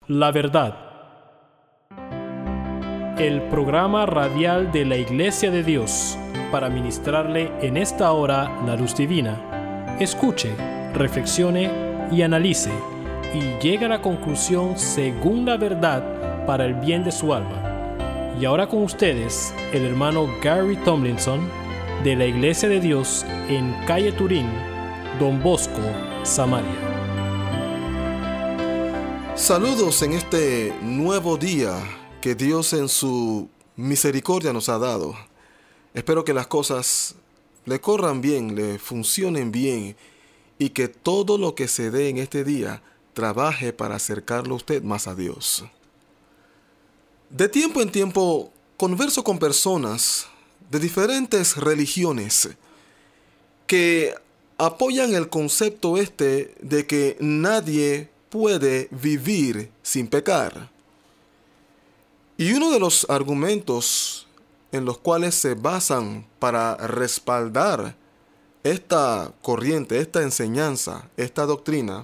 la verdad. El programa radial de la Iglesia de Dios para ministrarle en esta hora la luz divina. Escuche, reflexione y analice y llegue a la conclusión según la verdad para el bien de su alma. Y ahora con ustedes, el hermano Gary Tomlinson de la Iglesia de Dios en calle Turín, Don Bosco, Samaria. Saludos en este nuevo día que Dios en su misericordia nos ha dado. Espero que las cosas le corran bien, le funcionen bien y que todo lo que se dé en este día trabaje para acercarlo a usted más a Dios. De tiempo en tiempo converso con personas de diferentes religiones que apoyan el concepto de que nadie puede vivir sin pecar. Y uno de los argumentos en los cuales se basan para respaldar esta corriente, esta enseñanza, esta doctrina,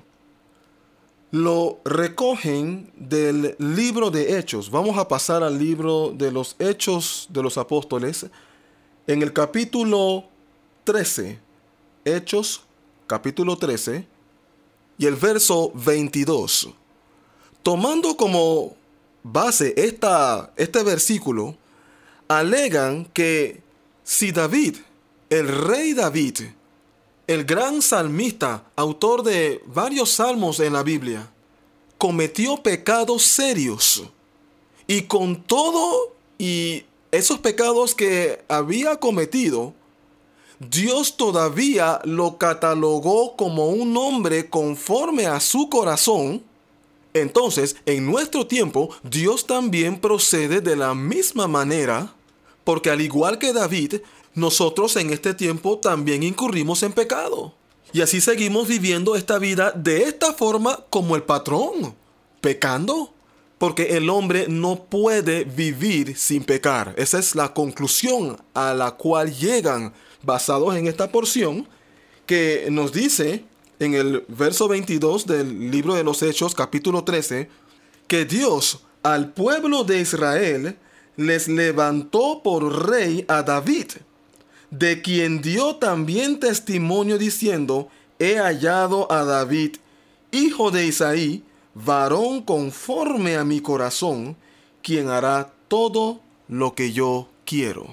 lo recogen del libro de Hechos. Vamos a pasar al libro de los Hechos de los Apóstoles en el capítulo 13. Hechos, capítulo 13, y el verso 22. Tomando como base este versículo, alegan que si David, el rey David, el gran salmista, autor de varios salmos en la Biblia, cometió pecados serios, y con todo y esos pecados que había cometido, Dios todavía lo catalogó como un hombre conforme a su corazón. Entonces, en nuestro tiempo, Dios también procede de la misma manera, porque al igual que David, nosotros en este tiempo también incurrimos en pecado. Y así seguimos viviendo esta vida de esta forma como el patrón, pecando, porque el hombre no puede vivir sin pecar. Esa es la conclusión a la cual llegan basados en esta porción que nos dice en el verso 22 del libro de los Hechos, capítulo 13, que Dios al pueblo de Israel les levantó por rey a David, de quien dio también testimonio diciendo: he hallado a David, hijo de Isaí, varón conforme a mi corazón, quien hará todo lo que yo quiero.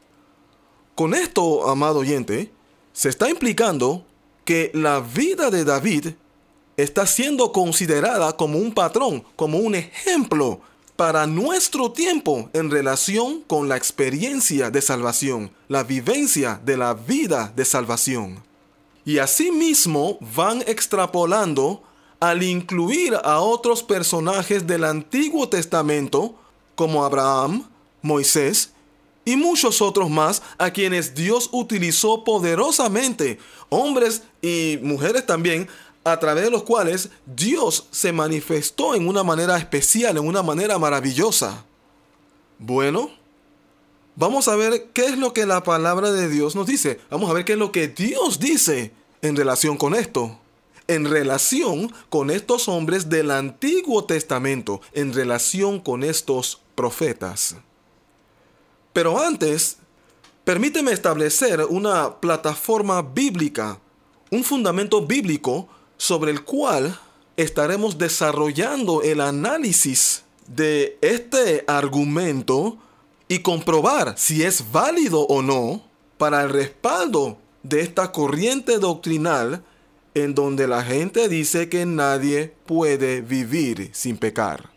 Con esto, amado oyente, se está implicando que la vida de David está siendo considerada como un patrón, como un ejemplo para nuestro tiempo en relación con la experiencia de salvación, la vivencia de la vida de salvación. Y asimismo van extrapolando al incluir a otros personajes del Antiguo Testamento, como Abraham, Moisés y muchos otros más, a quienes Dios utilizó poderosamente, hombres y mujeres también, a través de los cuales Dios se manifestó en una manera especial, en una manera maravillosa. Bueno, vamos a ver qué es lo que la palabra de Dios nos dice. Vamos a ver qué es lo que Dios dice en relación con esto. En relación con estos hombres del Antiguo Testamento, en relación con estos profetas. Pero antes, permíteme establecer una plataforma bíblica, un fundamento bíblico sobre el cual estaremos desarrollando el análisis de este argumento y comprobar si es válido o no para el respaldo de esta corriente doctrinal en donde la gente dice que nadie puede vivir sin pecar.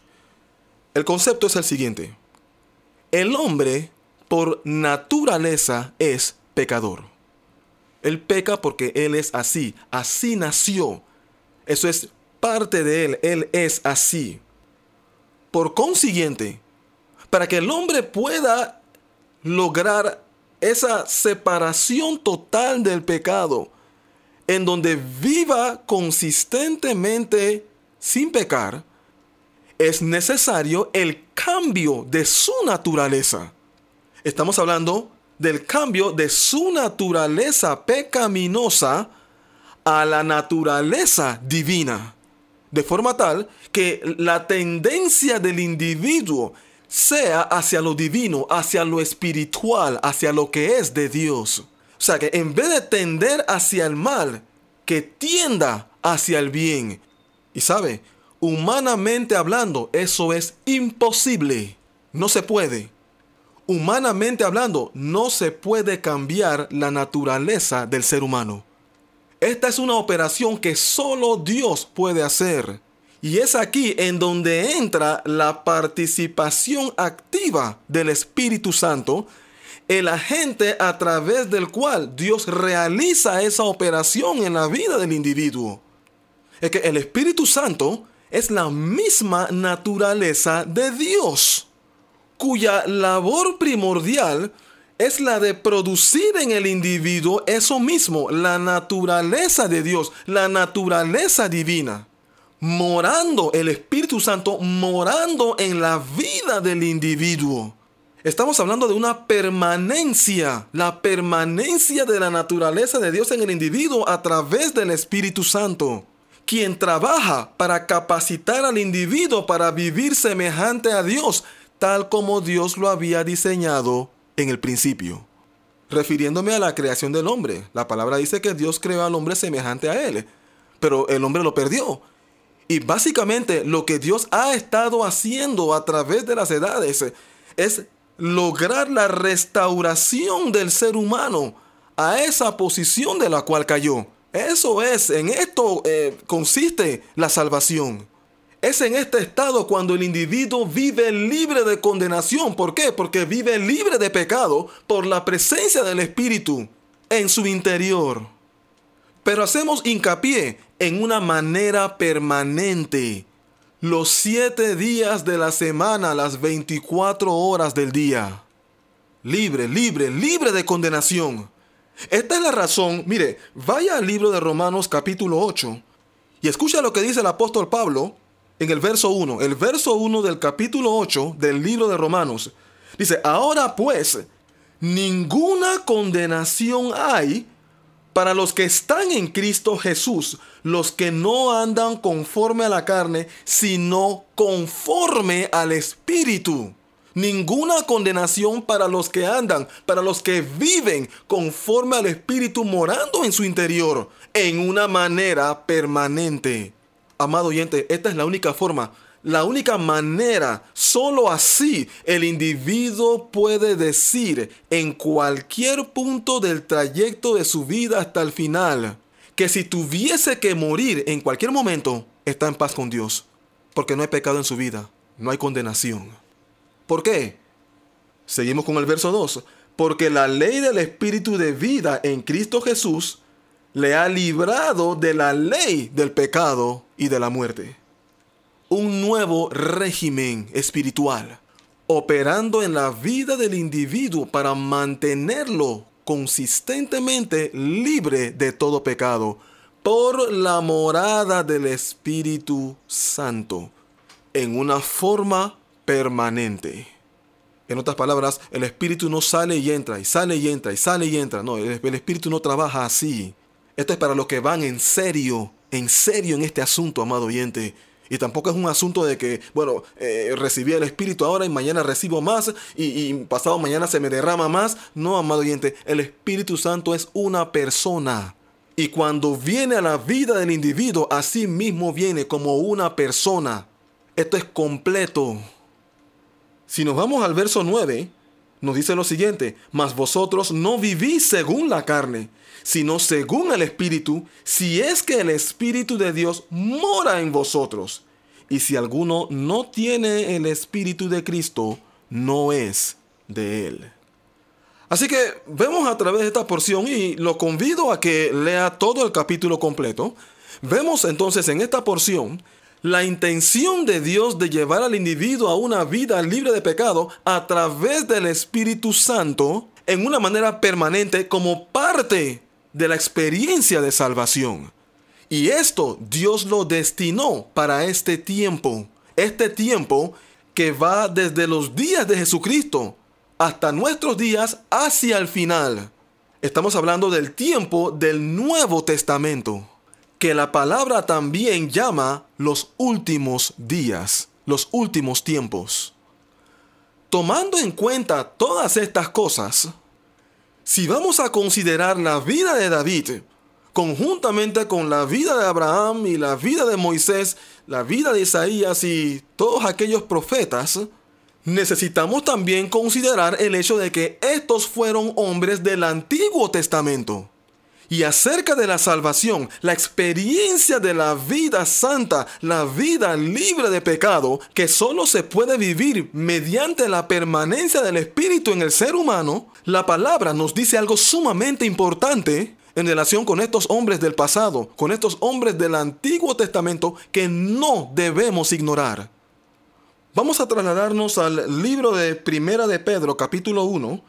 El concepto es el siguiente: el hombre por naturaleza es pecador. Él peca porque él es así nació. Eso es parte de él es así. Por consiguiente, para que el hombre pueda lograr esa separación total del pecado, en donde viva consistentemente sin pecar, es necesario el cambio de su naturaleza. Estamos hablando del cambio de su naturaleza pecaminosa a la naturaleza divina. de forma tal que la tendencia del individuo sea hacia lo divino, hacia lo espiritual, hacia lo que es de Dios. O sea, que en vez de tender hacia el mal, que tienda hacia el bien. Y sabe, humanamente hablando, eso es imposible. No se puede. Humanamente hablando, no se puede cambiar la naturaleza del ser humano. Esta es una operación que solo Dios puede hacer. Y es aquí en donde entra la participación activa del Espíritu Santo, el agente a través del cual Dios realiza esa operación en la vida del individuo. Es que el Espíritu Santo es la misma naturaleza de Dios, cuya labor primordial es la de producir en el individuo eso mismo, la naturaleza de Dios, la naturaleza divina. Morando el Espíritu Santo, morando en la vida del individuo. Estamos hablando de una permanencia, la permanencia de la naturaleza de Dios en el individuo a través del Espíritu Santo, quien trabaja para capacitar al individuo para vivir semejante a Dios, tal como Dios lo había diseñado en el principio. Refiriéndome a la creación del hombre, la palabra dice que Dios creó al hombre semejante a él, pero el hombre lo perdió. Y básicamente lo que Dios ha estado haciendo a través de las edades es lograr la restauración del ser humano a esa posición de la cual cayó. Eso es, en esto consiste la salvación. Es en este estado cuando el individuo vive libre de condenación. ¿Por qué? Porque vive libre de pecado por la presencia del Espíritu en su interior. Pero hacemos hincapié en una manera permanente. Los 7 días de la semana, las 24 horas del día. Libre, libre, libre de condenación. Esta es la razón. Mire, vaya al libro de Romanos capítulo 8 y escucha lo que dice el apóstol Pablo en el verso 1. El verso 1 del capítulo 8 del libro de Romanos. Dice, ahora pues, ninguna condenación hay para los que están en Cristo Jesús, los que no andan conforme a la carne, sino conforme al Espíritu. Ninguna condenación para los que andan, para los que viven conforme al Espíritu morando en su interior, en una manera permanente. Amado oyente, esta es la única forma, la única manera, solo así el individuo puede decir en cualquier punto del trayecto de su vida hasta el final, que si tuviese que morir en cualquier momento, está en paz con Dios, porque no hay pecado en su vida, no hay condenación. ¿Por qué? Seguimos con el verso 2. Porque la ley del Espíritu de vida en Cristo Jesús le ha librado de la ley del pecado y de la muerte. Un nuevo régimen espiritual, operando en la vida del individuo para mantenerlo consistentemente libre de todo pecado, por la morada del Espíritu Santo, en una forma permanente. En otras palabras, el Espíritu no sale y entra, y sale y entra, y sale y entra. No, el Espíritu no trabaja así. Esto es para los que van en serio en este asunto, amado oyente. Y tampoco es un asunto de que, recibí el Espíritu ahora y mañana recibo más y pasado mañana se me derrama más. No, amado oyente, el Espíritu Santo es una persona. Y cuando viene a la vida del individuo, así mismo viene como una persona. Esto es completo. Si nos vamos al verso 9, nos dice lo siguiente: mas vosotros no vivís según la carne, sino según el Espíritu, si es que el Espíritu de Dios mora en vosotros. Y si alguno no tiene el Espíritu de Cristo, no es de él. Así que vemos a través de esta porción, y lo convido a que lea todo el capítulo completo. Vemos entonces en esta porción la intención de Dios de llevar al individuo a una vida libre de pecado a través del Espíritu Santo en una manera permanente como parte de la experiencia de salvación. Y esto Dios lo destinó para este tiempo que va desde los días de Jesucristo hasta nuestros días hacia el final. Estamos hablando del tiempo del Nuevo Testamento. que la palabra también llama los últimos días, los últimos tiempos. Tomando en cuenta todas estas cosas, si vamos a considerar la vida de David conjuntamente con la vida de Abraham y la vida de Moisés, la vida de Isaías y todos aquellos profetas, necesitamos también considerar el hecho de que estos fueron hombres del Antiguo Testamento. Y acerca de la salvación, la experiencia de la vida santa, la vida libre de pecado, que solo se puede vivir mediante la permanencia del Espíritu en el ser humano, la palabra nos dice algo sumamente importante en relación con estos hombres del pasado, con estos hombres del Antiguo Testamento que no debemos ignorar. Vamos a trasladarnos al libro de Primera de Pedro, capítulo 1,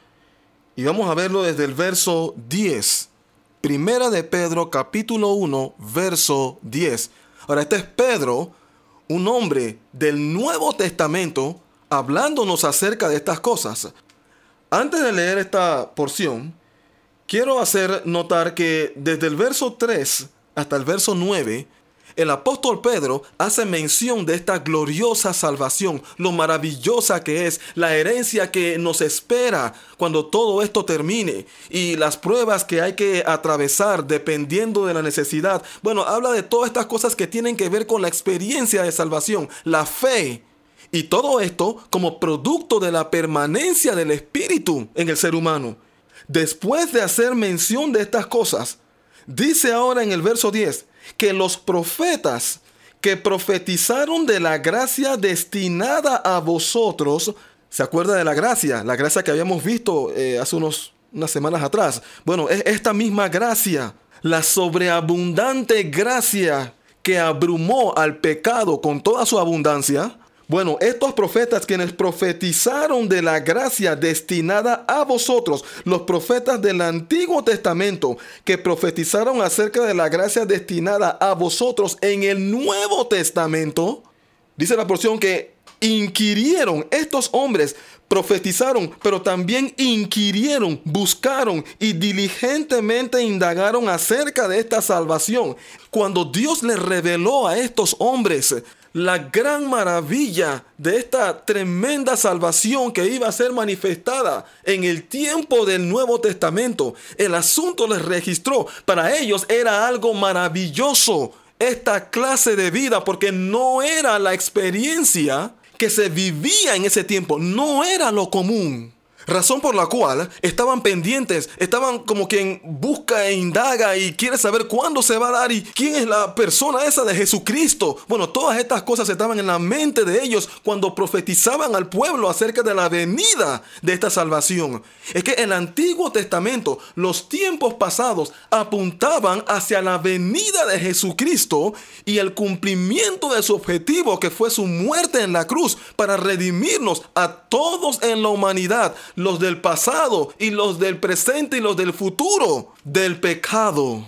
y vamos a verlo desde el verso 10. Primera de Pedro, capítulo 1, verso 10. Ahora, este es Pedro, un hombre del Nuevo Testamento, hablándonos acerca de estas cosas. Antes de leer esta porción, quiero hacer notar que desde el verso 3 hasta el verso 9, el apóstol Pedro hace mención de esta gloriosa salvación, lo maravillosa que es, la herencia que nos espera cuando todo esto termine y las pruebas que hay que atravesar dependiendo de la necesidad. Bueno, habla de todas estas cosas que tienen que ver con la experiencia de salvación, la fe. Y todo esto como producto de la permanencia del Espíritu en el ser humano. Después de hacer mención de estas cosas, dice ahora en el verso 10, que los profetas que profetizaron de la gracia destinada a vosotros, ¿se acuerda de la gracia? La gracia que habíamos visto hace unas semanas atrás. Bueno, es esta misma gracia, la sobreabundante gracia que abrumó al pecado con toda su abundancia. Bueno, estos profetas quienes profetizaron de la gracia destinada a vosotros, los profetas del Antiguo Testamento que profetizaron acerca de la gracia destinada a vosotros en el Nuevo Testamento, dice la porción que inquirieron, estos hombres profetizaron, pero también inquirieron, buscaron y diligentemente indagaron acerca de esta salvación. Cuando Dios les reveló a estos hombres la gran maravilla de esta tremenda salvación que iba a ser manifestada en el tiempo del Nuevo Testamento, el asunto les registró. Para ellos era algo maravilloso esta clase de vida, porque no era la experiencia que se vivía en ese tiempo, no era lo común. Razón por la cual estaban pendientes, estaban como quien busca e indaga y quiere saber cuándo se va a dar y quién es la persona esa de Jesucristo. Bueno, todas estas cosas estaban en la mente de ellos cuando profetizaban al pueblo acerca de la venida de esta salvación. Es que el Antiguo Testamento, los tiempos pasados, apuntaban hacia la venida de Jesucristo y el cumplimiento de su objetivo, que fue su muerte en la cruz para redimirnos a todos en la humanidad, los del pasado y los del presente y los del futuro, del pecado.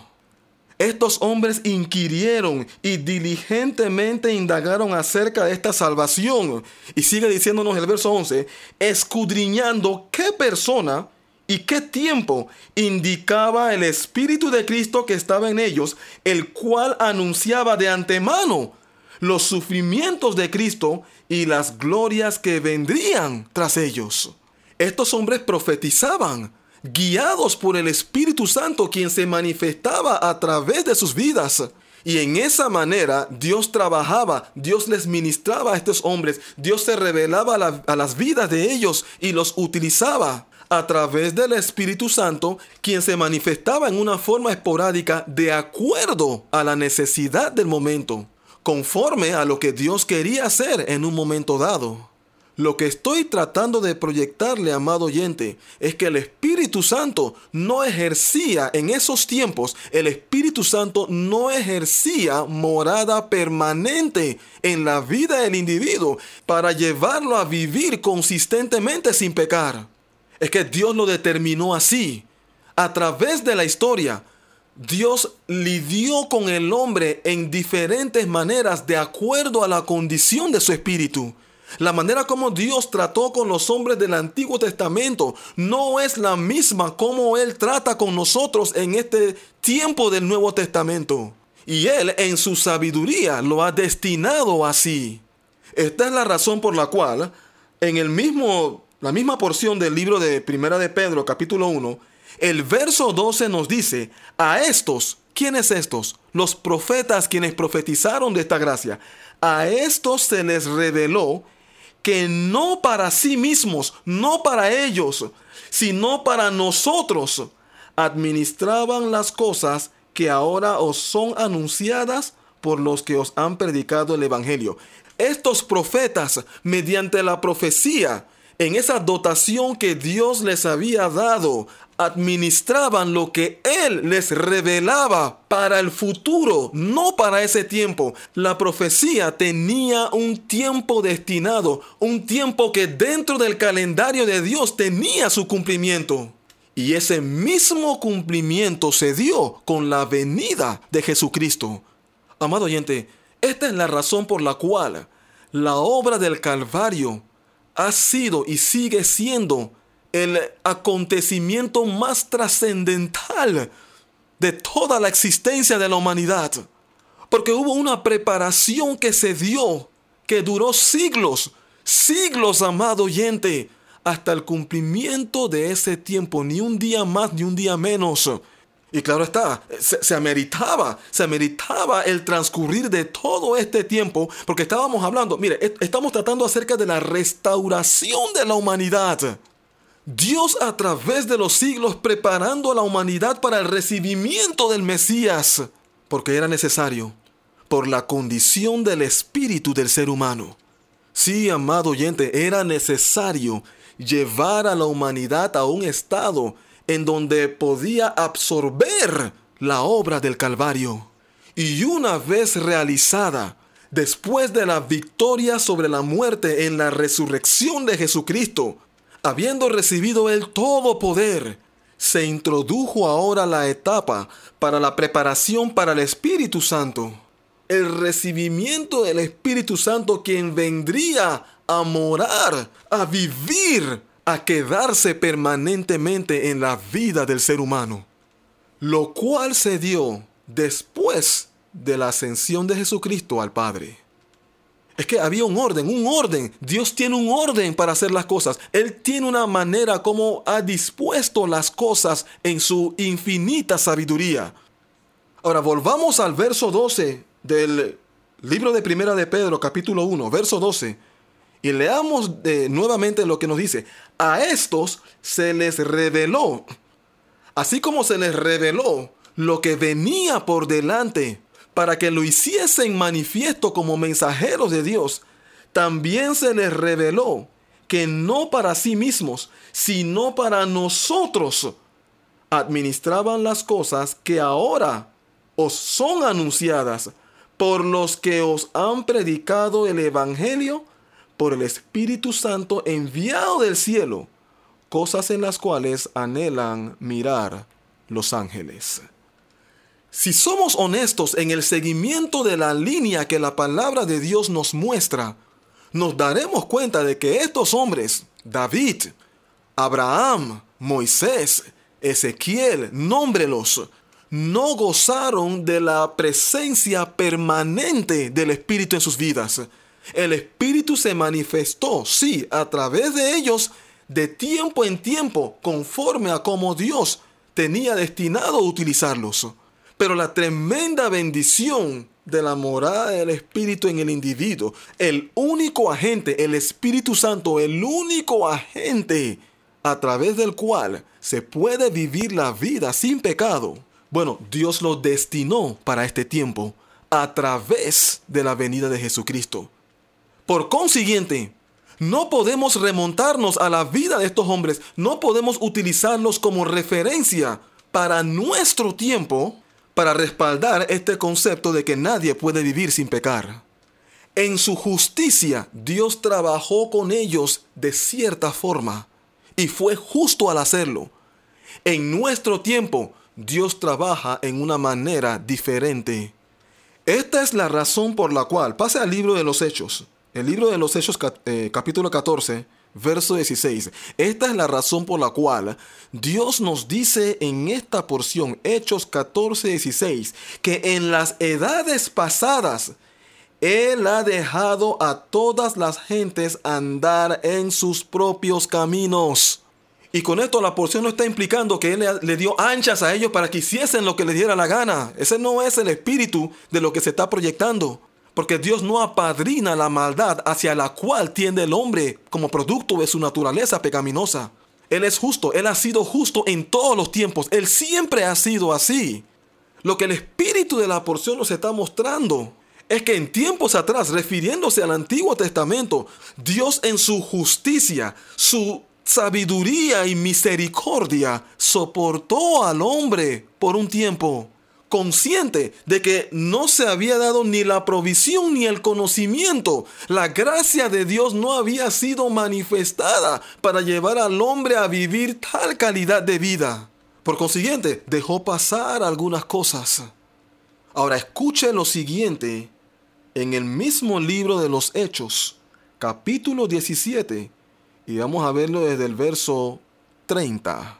Estos hombres inquirieron y diligentemente indagaron acerca de esta salvación. Y sigue diciéndonos el verso 11, escudriñando qué persona y qué tiempo indicaba el Espíritu de Cristo que estaba en ellos, el cual anunciaba de antemano los sufrimientos de Cristo y las glorias que vendrían tras ellos. Estos hombres profetizaban, guiados por el Espíritu Santo, quien se manifestaba a través de sus vidas. Y en esa manera Dios trabajaba, Dios les ministraba a estos hombres, Dios se revelaba a las vidas de ellos y los utilizaba a través del Espíritu Santo, quien se manifestaba en una forma esporádica de acuerdo a la necesidad del momento, conforme a lo que Dios quería hacer en un momento dado. Lo que estoy tratando de proyectarle, amado oyente, es que el Espíritu Santo no ejercía en esos tiempos, el Espíritu Santo no ejercía morada permanente en la vida del individuo para llevarlo a vivir consistentemente sin pecar. Es que Dios lo determinó así. A través de la historia, Dios lidió con el hombre en diferentes maneras de acuerdo a la condición de su espíritu. La manera como Dios trató con los hombres del Antiguo Testamento no es la misma como Él trata con nosotros en este tiempo del Nuevo Testamento. Y Él en su sabiduría lo ha destinado así. Esta es la razón por la cual en la misma porción del libro de Primera de Pedro, capítulo 1, el verso 12 nos dice, a estos, ¿quiénes estos? Los profetas quienes profetizaron de esta gracia. A estos se les reveló que no para sí mismos, no para ellos, sino para nosotros, administraban las cosas que ahora os son anunciadas por los que os han predicado el Evangelio. Estos profetas, mediante la profecía, en esa dotación que Dios les había dado, administraban lo que Él les revelaba para el futuro, no para ese tiempo. La profecía tenía un tiempo destinado, un tiempo que dentro del calendario de Dios tenía su cumplimiento. Y ese mismo cumplimiento se dio con la venida de Jesucristo. Amado oyente, esta es la razón por la cual la obra del Calvario ha sido y sigue siendo el acontecimiento más trascendental de toda la existencia de la humanidad. Porque hubo una preparación que se dio, que duró siglos, amado oyente, hasta el cumplimiento de ese tiempo, ni un día más ni un día menos. Y claro está, se ameritaba el transcurrir de todo este tiempo, porque estábamos hablando, mire, estamos tratando acerca de la restauración de la humanidad. Dios a través de los siglos preparando a la humanidad para el recibimiento del Mesías, porque era necesario, por la condición del espíritu del ser humano. Sí, amado oyente, era necesario llevar a la humanidad a un estado en donde podía absorber la obra del Calvario. Y una vez realizada, después de la victoria sobre la muerte en la resurrección de Jesucristo, habiendo recibido Él todo poder, se introdujo ahora la etapa para la preparación para el Espíritu Santo. El recibimiento del Espíritu Santo, quien vendría a morar, a vivir, a quedarse permanentemente en la vida del ser humano. Lo cual se dio después de la ascensión de Jesucristo al Padre. Es que había un orden. Dios tiene un orden para hacer las cosas. Él tiene una manera como ha dispuesto las cosas en su infinita sabiduría. Ahora volvamos al verso 12 del libro de Primera de Pedro, capítulo 1, verso 12. Y leamos nuevamente lo que nos dice. A estos se les reveló, así como se les reveló lo que venía por delante, para que lo hiciesen manifiesto como mensajeros de Dios, también se les reveló que no para sí mismos, sino para nosotros, administraban las cosas que ahora os son anunciadas por los que os han predicado el Evangelio por el Espíritu Santo enviado del cielo, cosas en las cuales anhelan mirar los ángeles. Si somos honestos en el seguimiento de la línea que la palabra de Dios nos muestra, nos daremos cuenta de que estos hombres, David, Abraham, Moisés, Ezequiel, nómbrelos, no gozaron de la presencia permanente del Espíritu en sus vidas. El Espíritu se manifestó, sí, a través de ellos, de tiempo en tiempo, conforme a cómo Dios tenía destinado a utilizarlos. Pero la tremenda bendición de la morada del Espíritu en el individuo, el único agente, el Espíritu Santo, el único agente a través del cual se puede vivir la vida sin pecado. Bueno, Dios lo destinó para este tiempo a través de la venida de Jesucristo. Por consiguiente, no podemos remontarnos a la vida de estos hombres, no podemos utilizarlos como referencia para nuestro tiempo, para respaldar este concepto de que nadie puede vivir sin pecar. En su justicia, Dios trabajó con ellos de cierta forma, y fue justo al hacerlo. En nuestro tiempo, Dios trabaja en una manera diferente. Esta es la razón por la cual, pase al libro de los Hechos. El libro de los Hechos, capítulo 14, verso 16. Esta es la razón por la cual Dios nos dice en esta porción, Hechos 14, 16, que en las edades pasadas Él ha dejado a todas las gentes andar en sus propios caminos. Y con esto la porción no está implicando que Él le dio anchas a ellos para que hiciesen lo que les diera la gana. Ese no es el espíritu de lo que se está proyectando. Porque Dios no apadrina la maldad hacia la cual tiende el hombre como producto de su naturaleza pecaminosa. Él es justo, Él ha sido justo en todos los tiempos. Él siempre ha sido así. Lo que el espíritu de la porción nos está mostrando es que en tiempos atrás, refiriéndose al Antiguo Testamento, Dios en su justicia, su sabiduría y misericordia soportó al hombre por un tiempo, consciente de que no se había dado ni la provisión ni el conocimiento. La gracia de Dios no había sido manifestada para llevar al hombre a vivir tal calidad de vida. Por consiguiente, dejó pasar algunas cosas. Ahora escuche lo siguiente en el mismo libro de los Hechos, capítulo 17, y vamos a verlo desde el verso 30.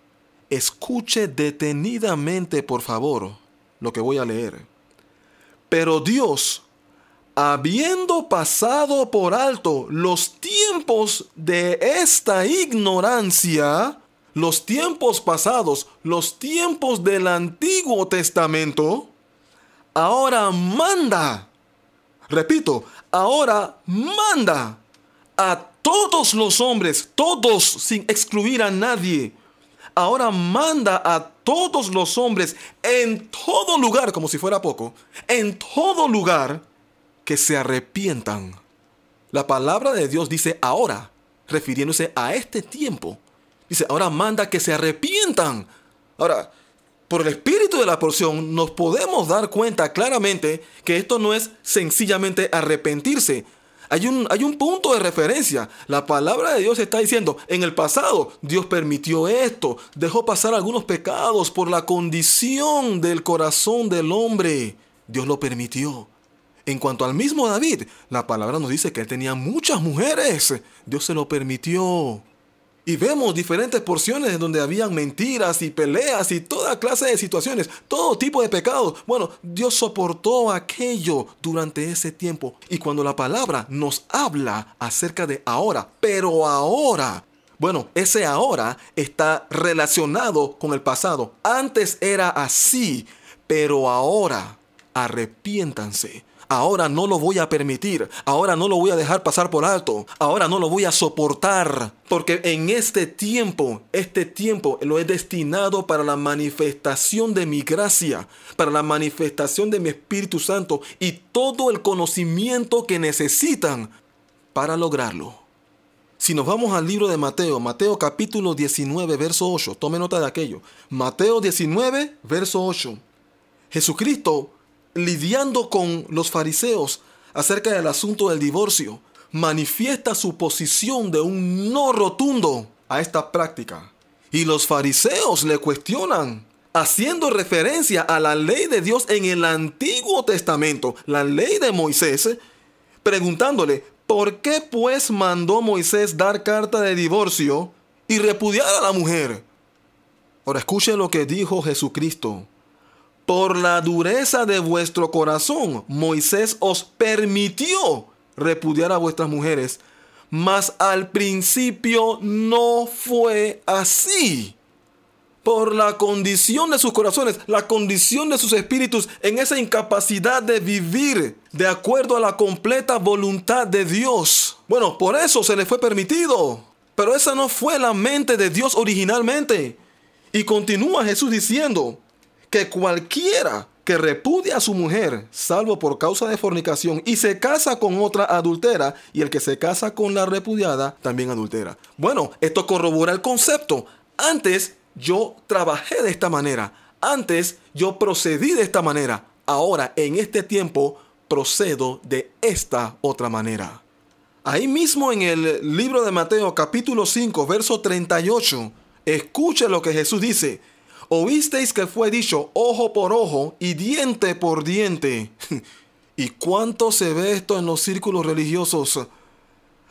Escuche detenidamente, por favor, lo que voy a leer. Pero Dios, habiendo pasado por alto los tiempos de esta ignorancia, los tiempos pasados, los tiempos del Antiguo Testamento, ahora manda, repito, ahora manda a todos los hombres, todos sin excluir a nadie. Ahora manda a todos los hombres en todo lugar, como si fuera poco, en todo lugar que se arrepientan. La palabra de Dios dice ahora, refiriéndose a este tiempo. Dice, ahora manda que se arrepientan. Ahora, por el espíritu de la porción nos podemos dar cuenta claramente que esto no es sencillamente arrepentirse. Hay un punto de referencia. La palabra de Dios está diciendo, en el pasado Dios permitió esto, dejó pasar algunos pecados por la condición del corazón del hombre. Dios lo permitió. En cuanto al mismo David, la palabra nos dice que él tenía muchas mujeres. Dios se lo permitió. Y vemos diferentes porciones donde habían mentiras y peleas y toda clase de situaciones, todo tipo de pecados. Bueno, Dios soportó aquello durante ese tiempo. Y cuando la palabra nos habla acerca de ahora, pero ahora, bueno, ese ahora está relacionado con el pasado. Antes era así, pero ahora arrepiéntanse. Ahora no lo voy a permitir. Ahora no lo voy a dejar pasar por alto. Ahora no lo voy a soportar. Porque en este tiempo lo he destinado para la manifestación de mi gracia, para la manifestación de mi Espíritu Santo y todo el conocimiento que necesitan para lograrlo. Si nos vamos al libro de Mateo capítulo 19, verso 8. Tome nota de aquello. Mateo 19, verso 8. Jesucristo, lidiando con los fariseos acerca del asunto del divorcio, manifiesta su posición de un no rotundo a esta práctica. Y los fariseos le cuestionan, haciendo referencia a la ley de Dios en el Antiguo Testamento, la ley de Moisés, preguntándole, ¿por qué pues mandó Moisés dar carta de divorcio y repudiar a la mujer? Ahora escuchen lo que dijo Jesucristo. Por la dureza de vuestro corazón, Moisés os permitió repudiar a vuestras mujeres, mas al principio no fue así. Por la condición de sus corazones, la condición de sus espíritus, en esa incapacidad de vivir de acuerdo a la completa voluntad de Dios. Bueno, por eso se les fue permitido. Pero esa no fue la mente de Dios originalmente. Y continúa Jesús diciendo que cualquiera que repudia a su mujer, salvo por causa de fornicación, y se casa con otra adultera, y el que se casa con la repudiada, también adultera. Bueno, esto corrobora el concepto. Antes yo trabajé de esta manera. Antes yo procedí de esta manera. Ahora, en este tiempo, procedo de esta otra manera. Ahí mismo en el libro de Mateo, capítulo 5, verso 38, escuche lo que Jesús dice. Oísteis que fue dicho ojo por ojo y diente por diente. ¿Y cuánto se ve esto en los círculos religiosos?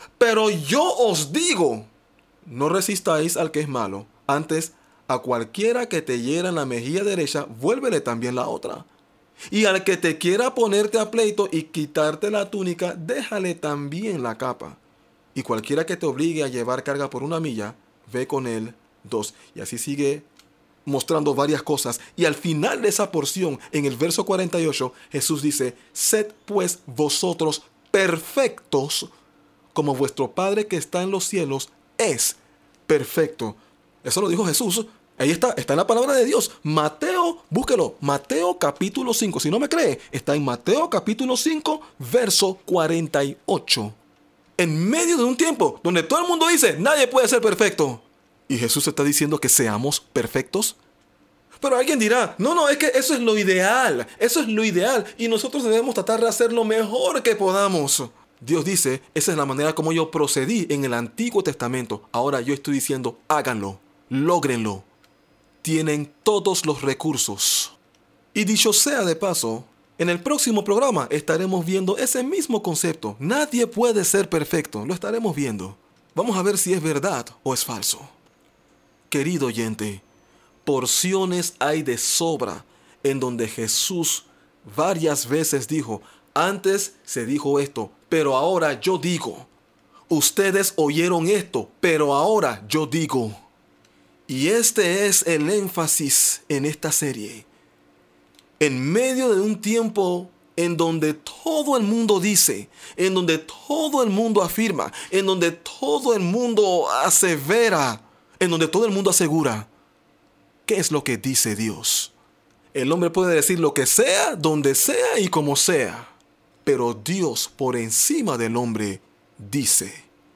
Pero yo os digo, no resistáis al que es malo. Antes, a cualquiera que te hiera en la mejilla derecha, vuélvele también la otra. Y al que te quiera ponerte a pleito y quitarte la túnica, déjale también la capa. Y cualquiera que te obligue a llevar carga por 1 milla, ve con él 2. Y así sigue mostrando varias cosas. Y al final de esa porción, en el verso 48, Jesús dice: sed pues vosotros perfectos, como vuestro Padre que está en los cielos es perfecto. Eso lo dijo Jesús. Ahí está en la palabra de Dios. Mateo, búsquelo, Mateo capítulo 5. Si no me cree, está en Mateo capítulo 5, verso 48. En medio de un tiempo donde todo el mundo dice, nadie puede ser perfecto. Y Jesús está diciendo que seamos perfectos. Pero alguien dirá, no, es que eso es lo ideal. Eso es lo ideal. Y nosotros debemos tratar de hacer lo mejor que podamos. Dios dice, esa es la manera como yo procedí en el Antiguo Testamento. Ahora yo estoy diciendo, háganlo, lógrenlo. Tienen todos los recursos. Y dicho sea de paso, en el próximo programa estaremos viendo ese mismo concepto. Nadie puede ser perfecto. Lo estaremos viendo. Vamos a ver si es verdad o es falso. Querido oyente, porciones hay de sobra en donde Jesús varias veces dijo, antes se dijo esto, pero ahora yo digo. Ustedes oyeron esto, pero ahora yo digo. Y este es el énfasis en esta serie. En medio de un tiempo en donde todo el mundo dice, en donde todo el mundo afirma, en donde todo el mundo asevera, en donde todo el mundo asegura, ¿qué es lo que dice Dios? El hombre puede decir lo que sea, donde sea y como sea, pero Dios por encima del hombre dice.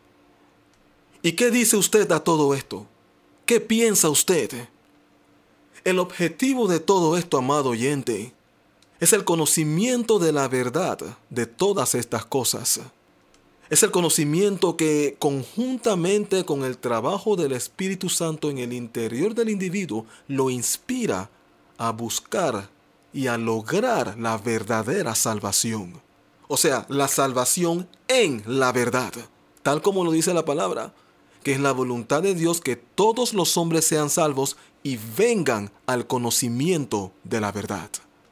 ¿Y qué dice usted a todo esto? ¿Qué piensa usted? El objetivo de todo esto, amado oyente, es el conocimiento de la verdad de todas estas cosas. Es el conocimiento que, conjuntamente con el trabajo del Espíritu Santo en el interior del individuo, lo inspira a buscar y a lograr la verdadera salvación. O sea, la salvación en la verdad, tal como lo dice la palabra, que es la voluntad de Dios que todos los hombres sean salvos y vengan al conocimiento de la verdad.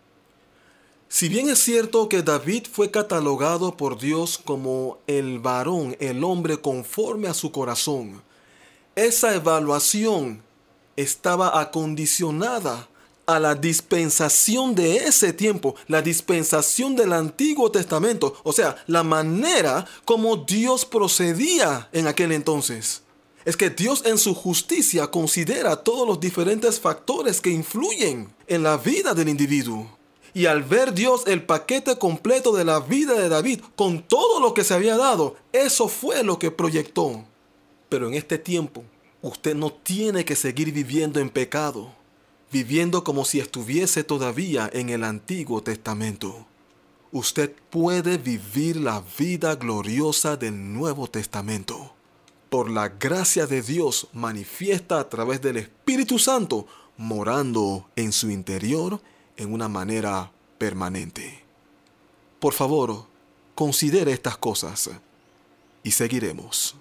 Si bien es cierto que David fue catalogado por Dios como el varón, el hombre conforme a su corazón, esa evaluación estaba acondicionada a la dispensación de ese tiempo, la dispensación del Antiguo Testamento, o sea, la manera como Dios procedía en aquel entonces. Es que Dios en su justicia considera todos los diferentes factores que influyen en la vida del individuo. Y al ver Dios el paquete completo de la vida de David, con todo lo que se había dado, eso fue lo que proyectó. Pero en este tiempo, usted no tiene que seguir viviendo en pecado, viviendo como si estuviese todavía en el Antiguo Testamento. Usted puede vivir la vida gloriosa del Nuevo Testamento. Por la gracia de Dios manifiesta a través del Espíritu Santo, morando en su interior en una manera permanente. Por favor, considere estas cosas y seguiremos.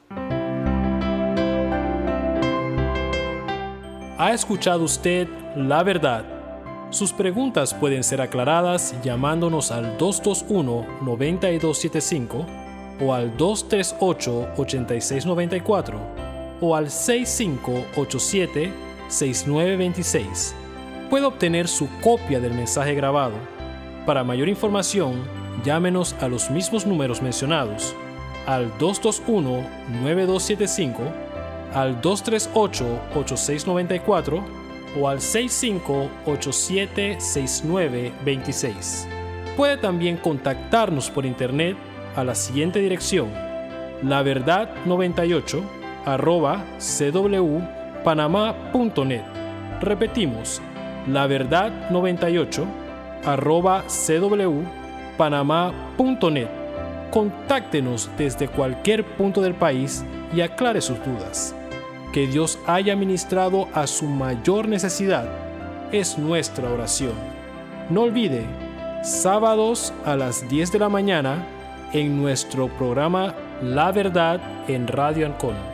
¿Ha escuchado usted la verdad? Sus preguntas pueden ser aclaradas llamándonos al 221-9275 o al 238-8694 o al 6587-6926. Puede obtener su copia del mensaje grabado. Para mayor información, llámenos a los mismos números mencionados, al 221-9275, al 238-8694 o al 6587-6926. Puede también contactarnos por internet a la siguiente dirección: laverdad98@cwpanamá.net. Repetimos, laverdad98@cwpanamá.net. Contáctenos desde cualquier punto del país y aclare sus dudas. Que Dios haya ministrado a su mayor necesidad es nuestra oración. No olvide, sábados a las 10 de la mañana, en nuestro programa La Verdad en Radio Ancón.